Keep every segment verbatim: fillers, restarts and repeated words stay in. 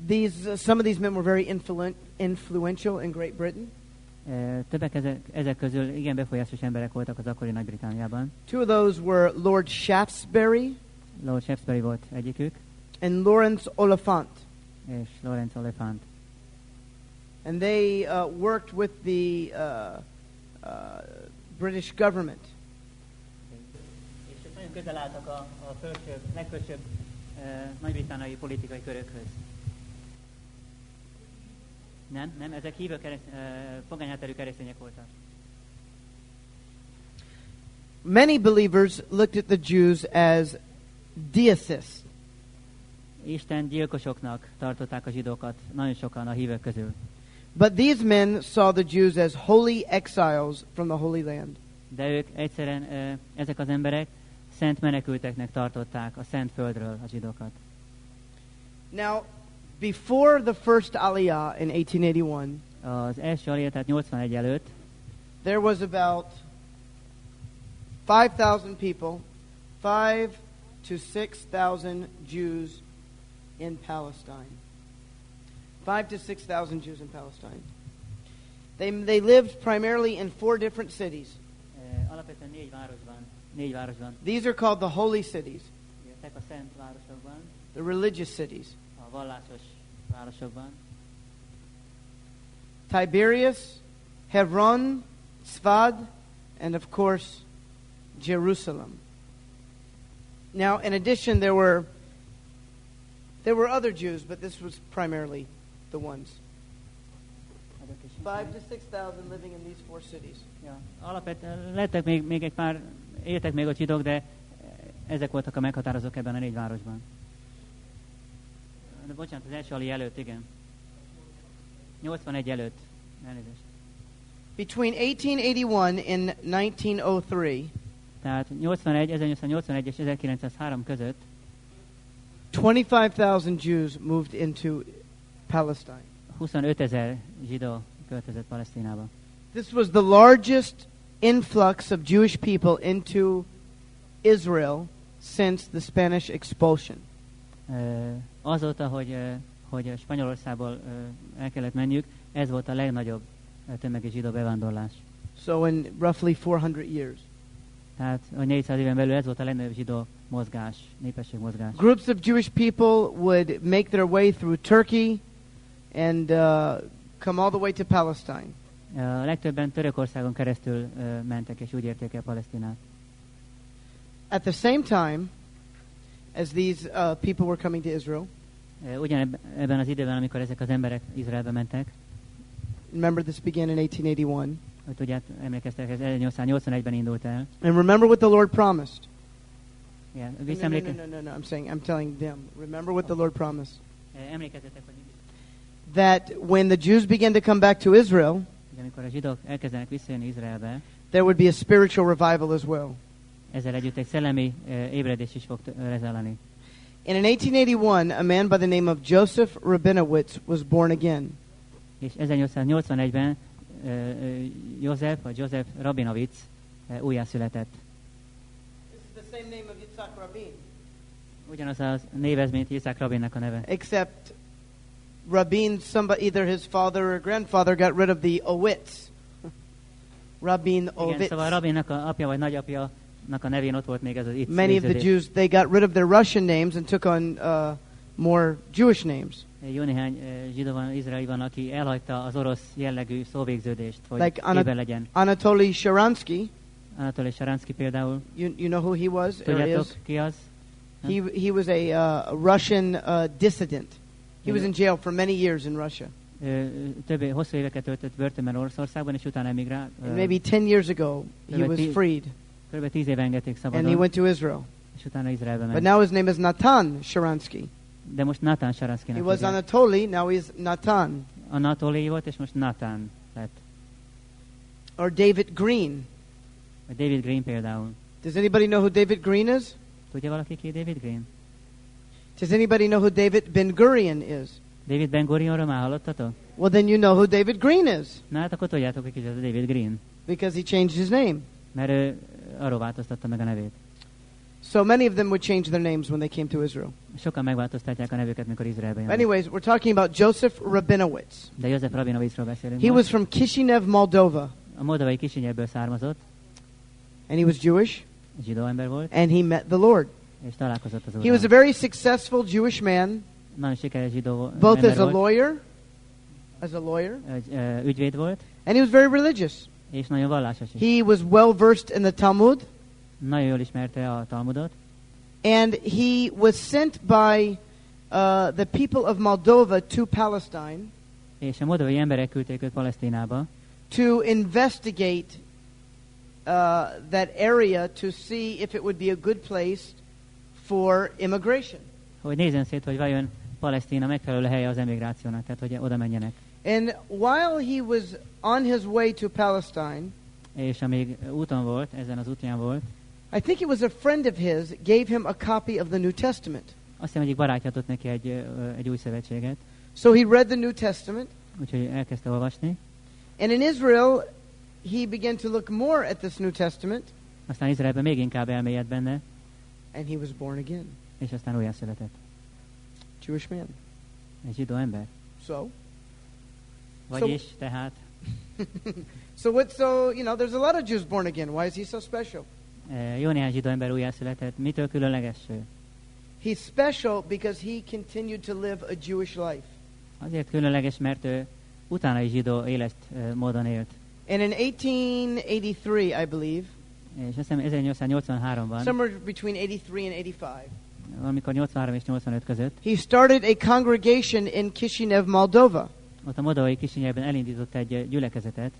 these uh, some of these men were very influ- influential in Great Britain. Uh, többek ezek, ezek közül igen befolyásos emberek voltak az akkori Nagy-Britanniában. Two of those were Lord Shaftesbury Lord Shaftesbury volt egyikük, and Lawrence Oliphant. és Lawrence Oliphant. And they uh, worked with the uh, uh, British government. És nagyon közel álltak a, a felsőbb, legfelsőbb uh, nagy-britanniai politikai körökhöz. Nem, nem, ezek hívő kereszt, uh, pogány hátterű keresztények voltak. Many believers looked at the Jews as deists. Isten gyilkosoknak tartották a zsidókat, nagyon sokan a hívők közül. But these men saw the Jews as holy exiles from the Holy Land. De ők egyszerűen, uh, ezek az emberek szent menekülteknek tartották a szent földről a zsidókat. Now, before the first Aliyah in eighteen eighty-one, Az első aliyah, tehát nyolcvanegy előtt, there was about five thousand people, five to six thousand Jews in Palestine. Five to six thousand Jews in Palestine. They they lived primarily in four different cities. uh, alapvetően négy városban, négy városban, These are called the holy cities, éltek a szent városokban, the religious cities. a vallásos városokban. Tiberias, Hebron, Sfad, and of course, Jerusalem. Now, in addition, there were there were other Jews, but this was primarily the ones. Five to six thousand living in these four cities. Ja, alapvetően lettek még, még egy pár, éltek még a zsidók, de ezek voltak a meghatározók ebben a négy városban. De bocsánat, az első aliyah előtt, igen. nyolcvanegy előtt. Elnézést. Between eighteen eighty-one and nineteen oh three, Tehát nyolcvanegy, ezernyolcszáznyolcvanegy és ezerkilencszázhárom között twenty-five thousand Jews moved into Palestine. huszonötezer zsidó költözött Palesztinába. This was the largest influx of Jewish people into Israel since the Spanish expulsion. Uh, azóta, hogy, uh, hogy Spanyolországból uh, el kellett menniük, ez volt a legnagyobb uh, tömegi zsidó bevándorlás. So in roughly four hundred years. Tehát a négyszáz éven belül ez volt a legnagyobb zsidó mozgás, népességmozgás. Groups of Jewish people would make their way through Turkey and uh, come all the way to Palestine. Uh, a legtöbben Törökországon keresztül uh, mentek, és úgy érték el Palesztinát. At the same time as these uh, people were coming to Israel, Uh, ugyan ebben az időben, amikor ezek az emberek Izraelbe mentek, remember this began in eighteen eighty-one, hogy tudják, emlékeztek, ez ezernyolcszáznyolcvanegyben indult el. and remember what the Lord promised. Yeah, No, no, no, visszaemléke- no, no, no, I'm saying, I'm telling them, remember what the Lord promised. uh, emlékezzetek, hogy That when the Jews began to come back to Israel, hogy amikor a zsidók elkezdenek visszajönni Izraelbe, there would be a spiritual revival as well. ezzel együtt egy szellemi uh, ébredés is fog lezajlani. And in eighteen eighty-one, a man by the name of Joseph Rabinowitz was born again. És ezernyolcszáznyolcvanegyben uh, uh, József, vagy József Rabinowitz uh, újjászületett. This is the same name of Yitzhak Rabin, Ugyanaz az névez, mint Yitzhak Rabinnak a neve. except Rabin, somebody, either his father or grandfather got rid of the Owitz. Rabin Igen, Ovitz. szóval Rabinnak a apja vagy nagyapja a nevén ott volt még ez az itt Many of the végződés. Jews, they got rid of their Russian names and took on uh, more Jewish names. Jó néhány uh, zsidó van, izraeli van, aki elhagyta az orosz jellegű szóvégződést, hogy Like éber Ana- legyen. Anatoly Sharansky, Anatoly Sharansky például. you, you know who he was or Tudjátok, is? ki az? He, he was a, uh, a Russian uh, dissident. He was Yeah. in jail for many years in Russia. Ö, több hosszú éveket töltött börtönben Oroszországban, és utána emigrált. And maybe ten years ago, he But was he- freed, Kb. tíz éve engedték and he szabadon, went to Israel. és utána Izraelbe But ment. now his name is Natan Sharansky. De most Natán He Sharanskynak was hívják. Anatoly, now he's Natan. Anatoly volt, és most Natán lett. Or David Green. Vagy David Green például. Does anybody know who David Green is? Tudja valaki ki David Green? Does anybody know who David Ben Gurion is? David Ben Gurionról már hallottatok? Well, then you know who David Green is, Na hát akkor tudjátok, hogy kicsit a David Green. because he changed his name. Mert ő arról változtatta meg a nevét. So many of them would change their names when they came to Israel. Sokan megváltoztatják a nevüket, mikor Izraelbe jönnek. Anyways, we're talking about Joseph Rabinowitz. De József Rabinovicsról beszélünk He most. was from Kishinev, Moldova, A moldovai Kisinyevből származott, and he was Jewish, zsidó ember volt, and he met the Lord. és találkozott az He was a Úrral. very successful Jewish man, Nagyon sikeres zsidó both ember as a volt, lawyer, as a lawyer, egy, ö, ügyvéd volt, and he was very religious. és nagyon vallásos is. He was well versed in the Talmud, Nagyon jól ismerte a Talmudot, and he was sent by uh, the people of Moldova to Palestine és a moldovai emberek küldték őt Palesztinába, to investigate uh, that area to see if it would be a good place for immigration. hogy nézzen szét, hogy vajon Palesztina megfelelő helye az emigrációnak, tehát hogy oda menjenek. And while he was on his way to Palestine, És amíg úton volt, ezen az útján volt, I think it was a friend of his gave him a copy of the New Testament. azt hiszem, egyik barátja adott neki egy, ö, egy új szövetséget, So he read the New Testament, úgyhogy elkezdte olvasni. and in Israel, he began to look more at this New Testament, Aztán Izraelben még inkább elmélyedt benne, and he was born again. és aztán újjá született. Jewish man. Egy zsidó ember. So, Vagyis, tehát, so what? So you know, there's a lot of Jews born again. Why is he so special? ö, jó néhány zsidó ember újjá született. Mitől különleges ő? He's special because he continued to live a Jewish life. Azért különleges, mert ő utána is zsidó élet ö, módon élt. And in eighteen eighty-three, I believe, És azt hiszem ezernyolcszáznyolcvanháromban, somewhere between eighty-three and eighty-five, valamikor nyolcvanhárom és nyolcvanöt között, he started a congregation in Kishinev, Moldova. ott a moldovai Kisinyevben elindított egy ö, gyülekezetet,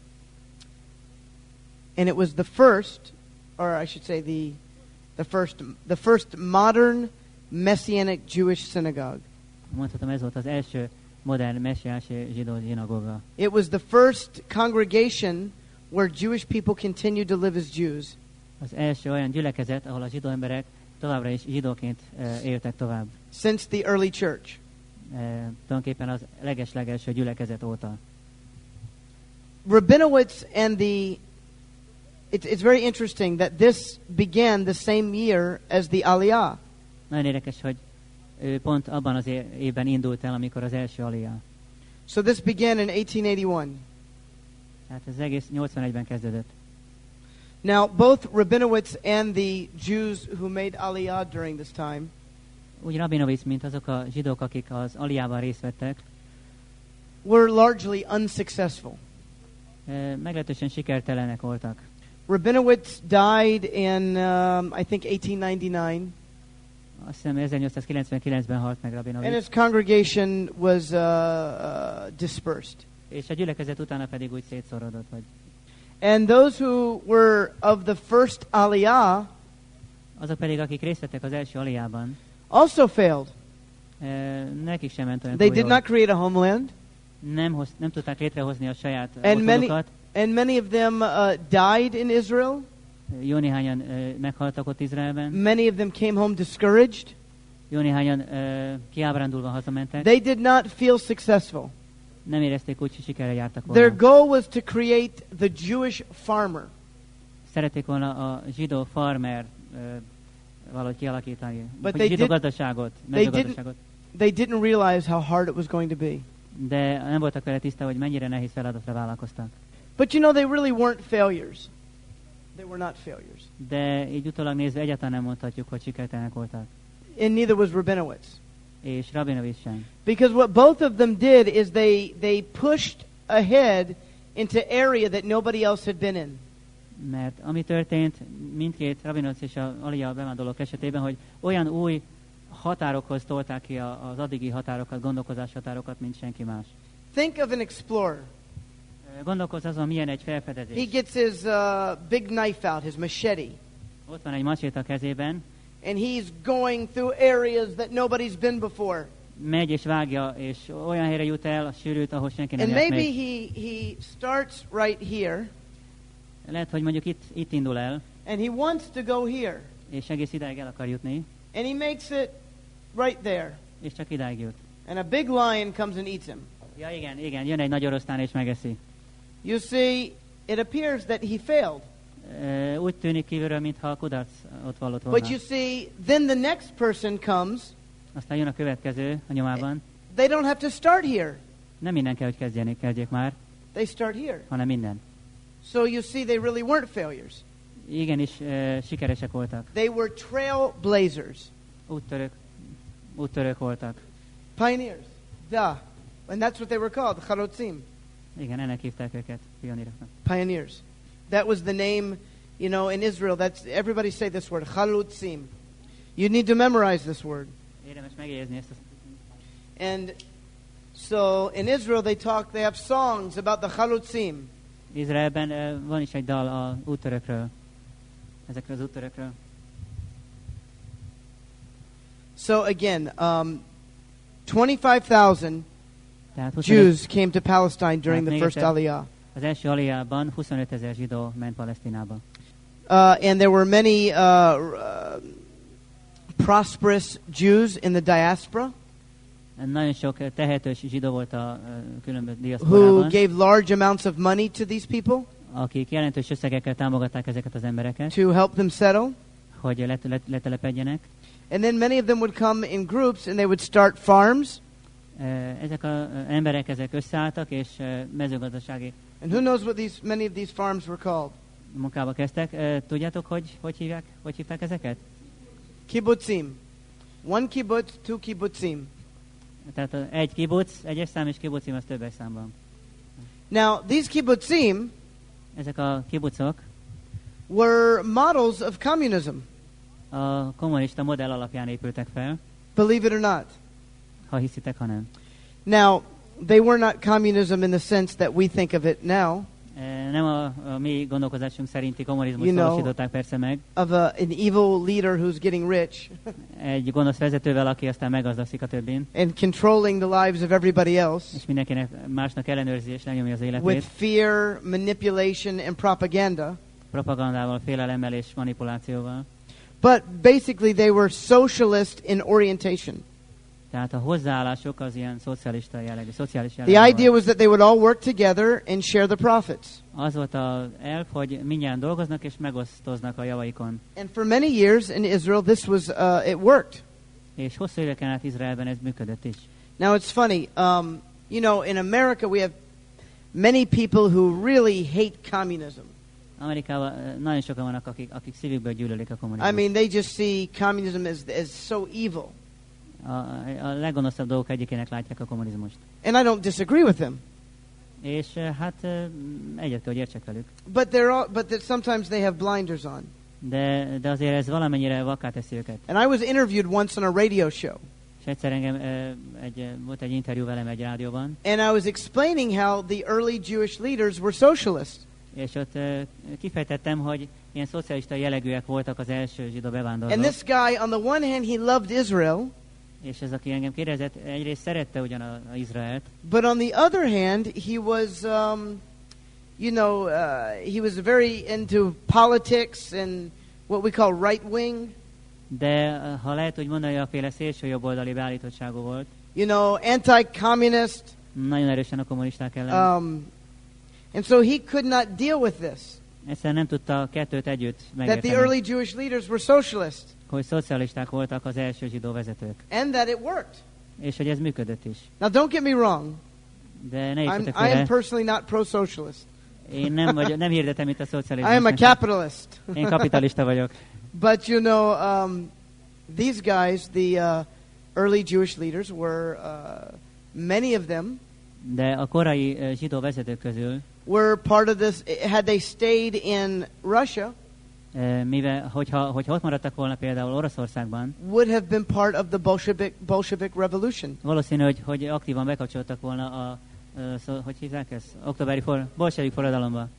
And it was the first, or I should say the, the first, the first modern Messianic Jewish synagogue. mondhatom, ez volt az első modern messiási zsidó zsinagóga. It was the first congregation where Jewish people continued to live as Jews. Az első olyan gyülekezet, ahol a zsidó emberek továbbra is zsidóként ö, éltek tovább. Since the early church. E, tulajdonképpen az leges-legelső gyülekezet óta. Rabinowitz and the, it's, it's very interesting that this began the same year as the Aliyah. Nagyon érdekes, hogy ő pont abban az é- évben indult el, amikor az első aliyah. So this began in eighteen eighty-one. Tehát ez egész nyolcvanegyben kezdődött. Now, both Rabinowitz and the Jews who made Aliyah during this time Úgy Rabinowitz, mint azok a zsidók, akik az aliyában részt vettek, were largely unsuccessful. e, meglehetősen sikertelenek voltak. Rabinowitz died in, um, I think, eighteen ninety-nine, Azt hiszem ezernyolcszázkilencvenkilencben halt meg and Rabinowitz, his congregation was uh, uh, dispersed. és a gyülekezet utána pedig úgy szétszorodott, hogy And those who were of the first Aliyah azok pedig, akik részt vettek az első aliyában, also failed. e, nekik sem ment olyan They túl did jól. not create a homeland, Nem, hoz, nem tudták létrehozni a saját and many, otthonukat. and many of them uh, died in Israel. Jó néhányan ö, meghaltak ott Izraelben, Many of them came home discouraged. jó néhányan ö, kiábrándulva hazamentek, They did not feel successful. nem érezték úgy, hogy sikerrel jártak Their volna. goal was to create the Jewish farmer. Szerették volna a zsidó farmer ö, valahogy kialakítani, But vagy they zsidó did- gazdaságot, they mezőgazdaságot, They didn't realize how hard it was going to be. de nem voltak vele tiszta, hogy mennyire nehéz feladatra vállalkoztak. But you know, they really weren't failures. They were not failures. De így utólag nézve egyáltalán nem mondhatjuk, hogy sikertelenek voltak. And neither was Rabinowitz. És Rabinowitz sem. Because what both of them did is they, they pushed ahead into area that nobody else had been in. Mert ami történt mindkét Rabinowitz és a Aliyah bevándorlók esetében, hogy olyan új határokhoz tolták ki a- az addigi határokat, gondolkozás határokat, mint senki más. Think of an explorer. Gondolkozz azon, milyen egy He felfedezés. gets his uh, big knife out, his machete, Ott van egy macsét a kezében, and he's going through areas that nobody's been before. megy és vágja, és olyan helyre jut el a sűrűt, ahol senki nem And járt maybe még. he, he starts right here, Lehet, hogy mondjuk itt, itt indul el, and he wants to go here, és egész idáig el akar jutni, and he makes it right there. és csak idáig jut. And a big lion comes and eats him. Ja, igen, igen, jön egy nagy oroszlán és megeszi. You see, it appears that he failed. Uh, úgy tűnik kívülről, mintha a kudarc ott vallott volna. But you see, then the next person comes. Aztán jön a következő a nyomában. They don't have to start here. Nem minden kell, hogy kezdjenek, kezdjék már, They start here. hanem minden. So you see, they really weren't failures. Igenis uh, sikeresek voltak. They were trailblazers. Úttörők, úttörők voltak. Pioneers. Duh. And that's what they were called, charotzim. Igen, ennek hívták őket, pioníroknak. Pioneers. That was the name, you know, in Israel. That's everybody say this word, chalutzim. You need to memorize this word. Érdemes megjegyezni ezt. And so in Israel they talk, they have songs about the chalutzim. Izraelben uh, van is egy dal a úttörökről, ezekről az úttörökről. So again, um, twenty-five thousand Tehát huszonöt, Jews came to Palestine during Hát the még first egyszer. Aliyah. az első aliában huszonöt ezer zsidó ment Palesztinába. Uh, and there were many uh, uh, prosperous Jews in the diaspora Nagyon sok uh, tehetős zsidó volt a uh, különböző who diaszporában, gave large amounts of money to these people akik jelentős összegekkel támogatták ezeket az embereket, to help them settle. hogy let, let, letelepedjenek. And then many of them would come in groups and they would start farms. Uh, ezek az uh, emberek ezek összeálltak, és uh, mezőgazdasági And who knows what these many of these farms were called? munkába kezdtek. Uh, tudjátok, hogy hogy hívják, hogy hívták ezeket? Kibbutzim. One kibbutz, two kibbutzim. Tehát uh, egy kibuc, egyes szám, és kibucim az többes számban. Now, these kibbutzim Ezek a kibucok were models of communism, a kommunista modell alapján épültek fel, believe it or not. ha hiszitek, ha nem. Now, they were not communism in the sense that we think of it now, E, Nem a, a mi gondolkozásunk szerinti kommunizmus You know- valósították persze meg, of a, an evil leader who's getting rich egy gonosz vezetővel, aki aztán meggazdagszik a többin, and controlling the lives of everybody else és mindenkinek másnak ellenőrzi és lenyomja az with életét, fear, manipulation, and propaganda. propagandával, félelemmel és manipulációval. But basically, they were socialist in orientation. Tehát a hozzáállások az ilyen szocialista jellegű, szociális The jellegű. idea was that they would all work together and share the profits. Az volt az elv, hogy mindjárt dolgoznak és megosztoznak a javaikon. And for many years in Israel, this was uh, it worked. És hosszú éveken át Izraelben ez működött is. Now it's funny, um, you know, in America we have many people who really hate communism. Amerikában eh, nagyon sokan vannak, akik, akik szívükből gyűlölik a I kommunizmust. mean, they just see communism as as so evil, A, a leggonoszabb dolgok egyikének látják a kommunizmust. and I don't disagree with them. És eh, hát eh, egyet kell, hogy értsek velük. But they're all, but that sometimes they have blinders on. De, de azért ez valamennyire vakká teszi őket. And I was interviewed once on a radio show, És egyszer engem eh, egy, eh, volt egy interjú velem egy rádióban, and I was explaining how the early Jewish leaders were socialist. és ott eh, kifejtettem, hogy ilyen szocialista jellegűek voltak az első zsidó And bevándorlók. this guy, on the one hand, he loved Israel, És ez, aki engem kérdezett, egyrészt szerette ugyan a, a Izraelt, but on the other hand, he was, um, you know, uh, he was very into politics and what we call right wing. de eh, ha lehet úgy mondani, a féle szélső jobboldali beállítottságú volt, You know, anti-communist. nagyon erősen a kommunisták ellen. Um, and so he could not deal with this, Egyszerűen nem tudta a kettőt együtt that megérteni, the early Jewish leaders were socialist, hogy szocialisták voltak az első zsidó vezetők, and that it worked. és hogy ez működött is. Now, don't get me wrong. De ne I'm, értsetek I am félre, personally not pro-socialist. én nem, vagy, nem hirdetem itt a I am a szocializmust, capitalist. én kapitalista vagyok. But, you know, um, these guys, the uh, early Jewish leaders, were, uh, many of them, De a korai eh, zsidó vezetők közül, were part of this. Had they stayed in Russia, eh, mivel, hogyha, hogyha ott maradtak volna például Oroszországban, would have been part of the Bolshevik, Bolshevik Revolution. valószínű, hogy, hogy aktívan bekapcsoltak volna a, a szó, hogy hívják ezt? Októberi for, bolsevik forradalomba.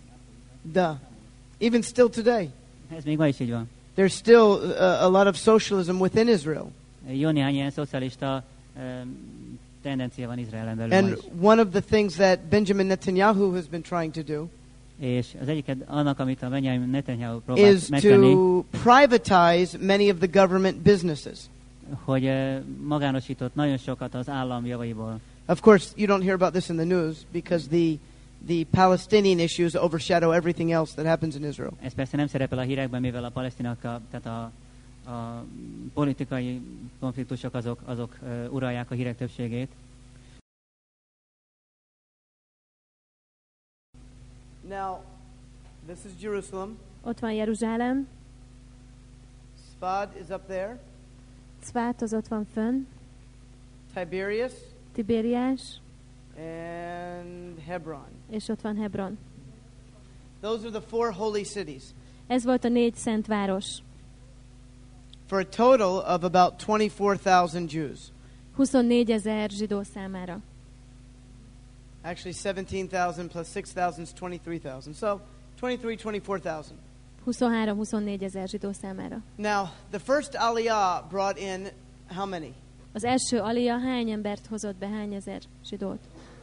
Duh. Even still today, Ez még ma is így van. there's still uh, a lot of socialism within Israel. Jó néhány ilyen szocialista um, tendencia van Izraelen belül ma And is. one of the things that Benjamin Netanyahu has been trying to do És az egyiket annak, amit a Benjamin Netanyahu próbált is megtenni, to privatize many of the government businesses. hogy uh, magánosított nagyon sokat az állam javaiból. Of course, you don't hear about this in the news because the the Palestinian issues overshadow everything else that happens in Israel. Ez persze nem szerepel a hírekben, mivel a palesztinak, a, tehát a, a politikai konfliktusok azok, azok uh, uralják a hírek többségét. Now, this is Jerusalem. Ott van Jeruzsálem, Sfad is up there. Cvát az ott van fönn, Tiberias Tibériás, and Hebron. és ott van Hebron. Those are the four holy cities. Ez volt a négy szent város. For a total of about twenty-four thousand Jews. huszonnégyezer zsidó számára. Actually, seventeen thousand plus six thousand is twenty-three thousand. So, twenty-three, twenty-four thousand. huszonhárom-huszonnégyezer zsidó számára. Now, the first Aliyah brought in how many? Az első alia hány embert hozott be, hány ezer zsidót?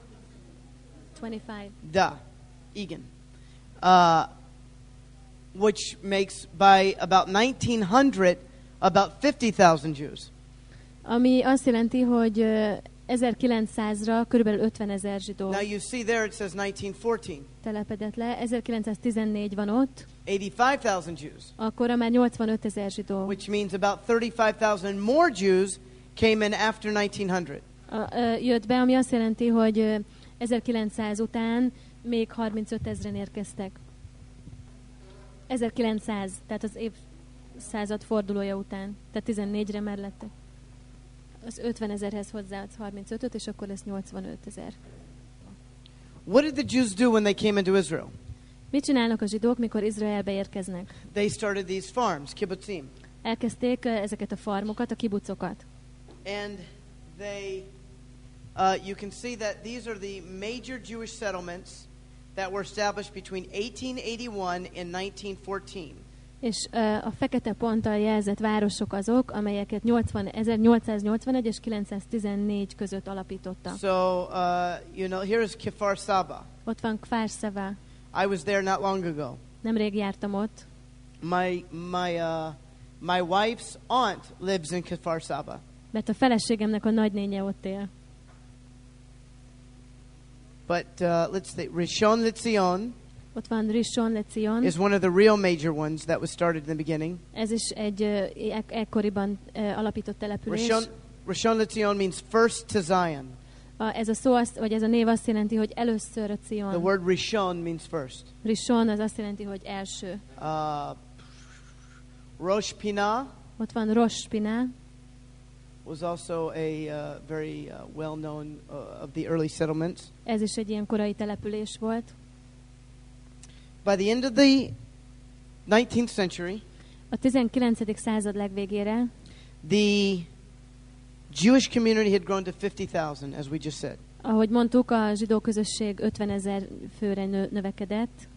huszonöt. Da, igen. Uh, which makes by about nineteen hundred about fifty thousand Jews. Ami azt jelenti, hogy ö, ezerkilencszázra körülbelül ötvenezer zsidó Now you see there it says nineteen fourteen. telepedett le. ezerkilencszáztizennégy van ott, eighty-five thousand Jews. akkor már nyolcvanötezer zsidó. Which means about thirty-five thousand more Jews came in after nineteen hundred. A, ö, jött be, ami azt jelenti, hogy ö, ezerkilencszáz után még harmincötezren érkeztek. ezerkilencszáz, tehát az évszázad fordulója után. Tehát tizennégyre már lettek. Az ötvenezerhez hozzáadsz harmincötöt, és akkor lesz nyolcvanötezer. What did the Jews do when they came into Israel? Mit csinálnak a zsidók, mikor Izraelbe érkeznek? They started these farms, kibbutzim. Elkezdték ö, ezeket a farmokat, a kibucokat. And they, uh, you can see that these are the major Jewish settlements that were established between eighteen eighty-one and nineteen fourteen. És ö, a fekete ponttal jelzett városok azok, amelyeket nyolcvan, ezernyolcszáznyolcvanegy és kilencszáztizennégy között alapítottak. So, uh, you know, here is Kfar Saba. Ott van Kfar Szava. I was there not long ago. Nemrég jártam ott. My, my, uh, my wife's aunt lives in Kfar Saba. Mert a feleségemnek a nagynénye ott él. But uh, let's see, Rishon LeZion Ott van Rishon LeZion. is one of the real major ones that was started in the beginning. Ez is egy ö, ek- ekkoriban ö, alapított település. Rishon, Rishon LeZion means first to Zion. A, ez a szó, azt, vagy ez a név azt jelenti, hogy először a The Cion. word Rishon means first. Rishon az azt jelenti, hogy első. Uh, Rosh Pinah Ott van Rosh Pinah, was also a uh, very uh, well-known uh, of the early settlements. ez is egy ilyen korai település volt. By the end of the nineteenth century, A tizenkilencedik század legvégére the Jewish community had grown to fifty thousand, as we just said. ahogy mondtuk, a zsidó közösség ötvenezer főre nő, növekedett,